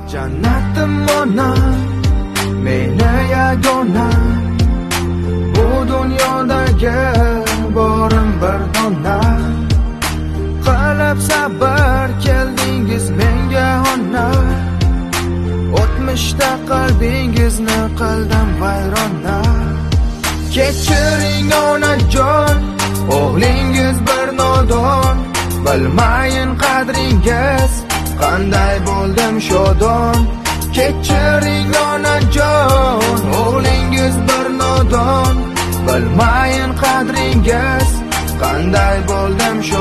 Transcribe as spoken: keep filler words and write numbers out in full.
Jannatim ona, meni yagona, bu dunyodagi borim bir dona. Qilib sabr keldingiz menga ona, o'tmishda qalbingizni qildim vayrona. Kechiring onajon, o'g'lingiz bir nodon, bilmayin qadringiz, qanday bo'ldim shodon. Kechiring onajon, o'g'lingiz bir nodon, bilmayin qadringiz, qanday bo'ldim shodon.